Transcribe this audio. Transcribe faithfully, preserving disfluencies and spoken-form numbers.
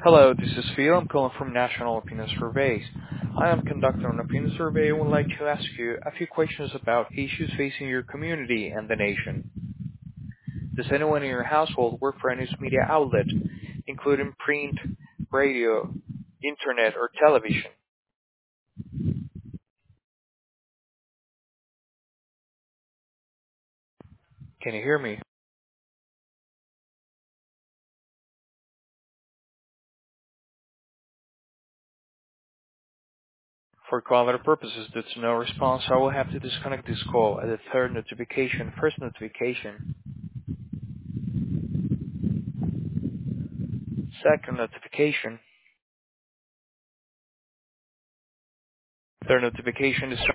Hello, this is Phil. I'm calling from National Opinion Surveys. I am conducting an opinion survey and would like to ask you a few questions about issues facing your community and the nation. Does anyone in your household work for a news media outlet, including print, radio, internet, or television? Can you hear me? For quality purposes, due to no response, I will have to disconnect this call at the third notification. First notification, second notification, third notification is